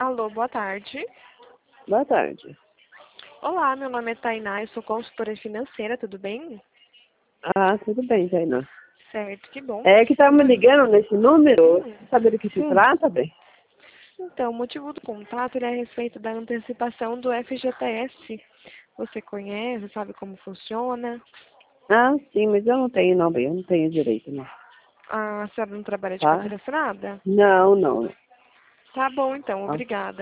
Alô, boa tarde. Boa tarde. Olá, meu nome é Tainá, eu sou consultora financeira, tudo bem? Ah, tudo bem, Tainá. Certo, que bom. É que tá me ligando nesse número, Hum, saber do que se sim. trata, bem? Então, o motivo do contato ele é a respeito da antecipação do FGTS. Você conhece, sabe como funciona? Ah, sim, mas eu não tenho não, bem, eu não tenho direito não, A senhora não trabalha de tá? carteira assinada? Não, não. Tá bom, então, Não. obrigada.